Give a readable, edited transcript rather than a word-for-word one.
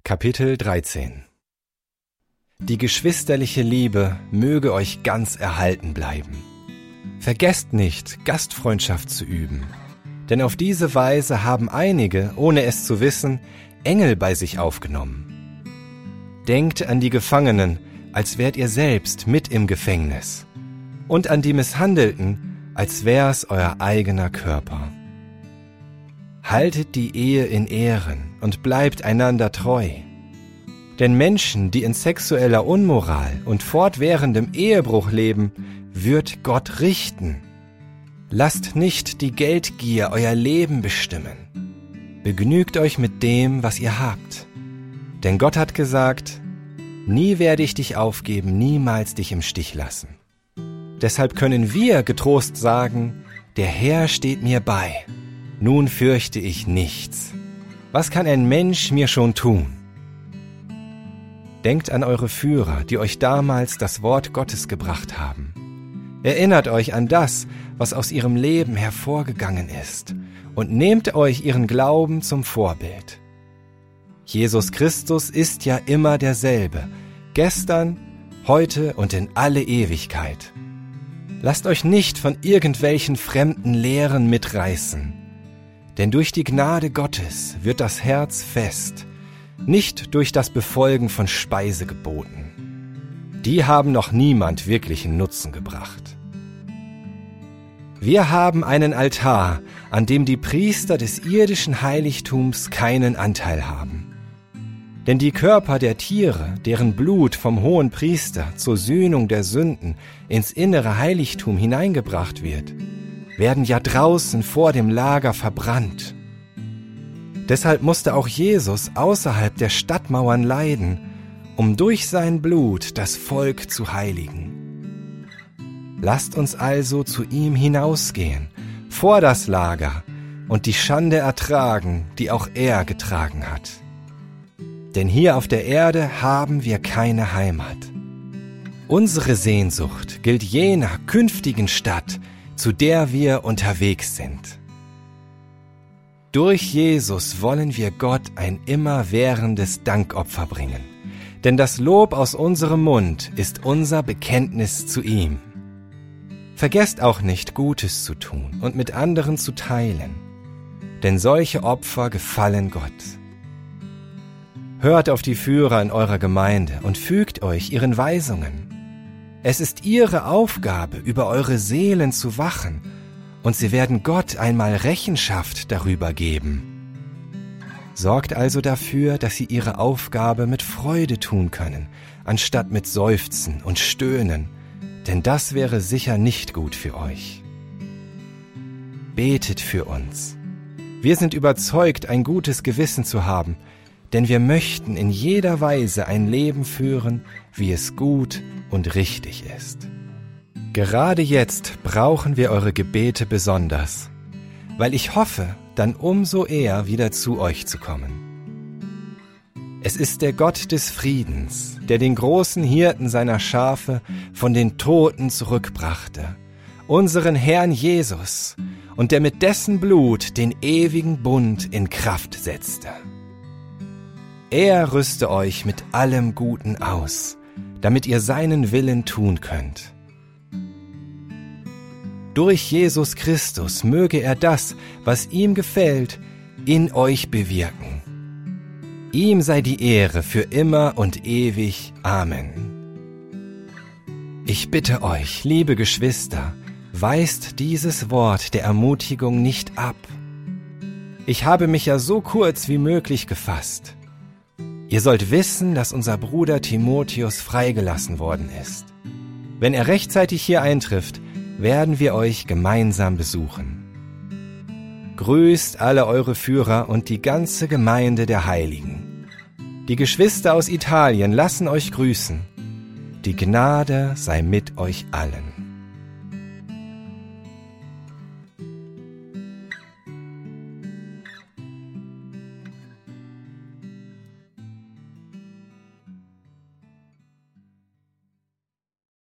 Kapitel 13. Die geschwisterliche Liebe möge euch ganz erhalten bleiben. Vergesst nicht, Gastfreundschaft zu üben, denn auf diese Weise haben einige, ohne es zu wissen, Engel bei sich aufgenommen. Denkt an die Gefangenen, als wärt ihr selbst mit im Gefängnis, und an die Misshandelten, als wär's euer eigener Körper. Haltet die Ehe in Ehren und bleibt einander treu. Denn Menschen, die in sexueller Unmoral und fortwährendem Ehebruch leben, wird Gott richten. Lasst nicht die Geldgier euer Leben bestimmen. Begnügt euch mit dem, was ihr habt. Denn Gott hat gesagt, nie werde ich dich aufgeben, niemals dich im Stich lassen. Deshalb können wir getrost sagen, der Herr steht mir bei. Nun fürchte ich nichts. Was kann ein Mensch mir schon tun? Denkt an eure Führer, die euch damals das Wort Gottes gebracht haben. Erinnert euch an das, was aus ihrem Leben hervorgegangen ist, und nehmt euch ihren Glauben zum Vorbild. Jesus Christus ist ja immer derselbe, gestern, heute und in alle Ewigkeit. Lasst euch nicht von irgendwelchen fremden Lehren mitreißen, denn durch die Gnade Gottes wird das Herz fest, nicht durch das Befolgen von Speisegeboten. Die haben noch niemand wirklichen Nutzen gebracht. Wir haben einen Altar, an dem die Priester des irdischen Heiligtums keinen Anteil haben. Denn die Körper der Tiere, deren Blut vom hohen Priester zur Sühnung der Sünden ins innere Heiligtum hineingebracht wird, werden ja draußen vor dem Lager verbrannt. Deshalb musste auch Jesus außerhalb der Stadtmauern leiden, um durch sein Blut das Volk zu heiligen. Lasst uns also zu ihm hinausgehen, vor das Lager, und die Schande ertragen, die auch er getragen hat. Denn hier auf der Erde haben wir keine Heimat. Unsere Sehnsucht gilt jener künftigen Stadt, zu der wir unterwegs sind. Durch Jesus wollen wir Gott ein immerwährendes Dankopfer bringen, denn das Lob aus unserem Mund ist unser Bekenntnis zu ihm. Vergesst auch nicht, Gutes zu tun und mit anderen zu teilen, denn solche Opfer gefallen Gott. Hört auf die Führer in eurer Gemeinde und fügt euch ihren Weisungen. Es ist ihre Aufgabe, über eure Seelen zu wachen, und sie werden Gott einmal Rechenschaft darüber geben. Sorgt also dafür, dass sie ihre Aufgabe mit Freude tun können, anstatt mit Seufzen und Stöhnen, denn das wäre sicher nicht gut für euch. Betet für uns. Wir sind überzeugt, ein gutes Gewissen zu haben, denn wir möchten in jeder Weise ein Leben führen, wie es gut und richtig ist. Gerade jetzt brauchen wir eure Gebete besonders, weil ich hoffe, dann umso eher wieder zu euch zu kommen. Es ist der Gott des Friedens, der den großen Hirten seiner Schafe von den Toten zurückbrachte, unseren Herrn Jesus, und der mit dessen Blut den ewigen Bund in Kraft setzte. Er rüste euch mit allem Guten aus, damit ihr seinen Willen tun könnt. Durch Jesus Christus möge er das, was ihm gefällt, in euch bewirken. Ihm sei die Ehre für immer und ewig. Amen. Ich bitte euch, liebe Geschwister, weist dieses Wort der Ermutigung nicht ab. Ich habe mich ja so kurz wie möglich gefasst. Ihr sollt wissen, dass unser Bruder Timotheus freigelassen worden ist. Wenn er rechtzeitig hier eintrifft, werden wir euch gemeinsam besuchen. Grüßt alle eure Führer und die ganze Gemeinde der Heiligen. Die Geschwister aus Italien lassen euch grüßen. Die Gnade sei mit euch allen.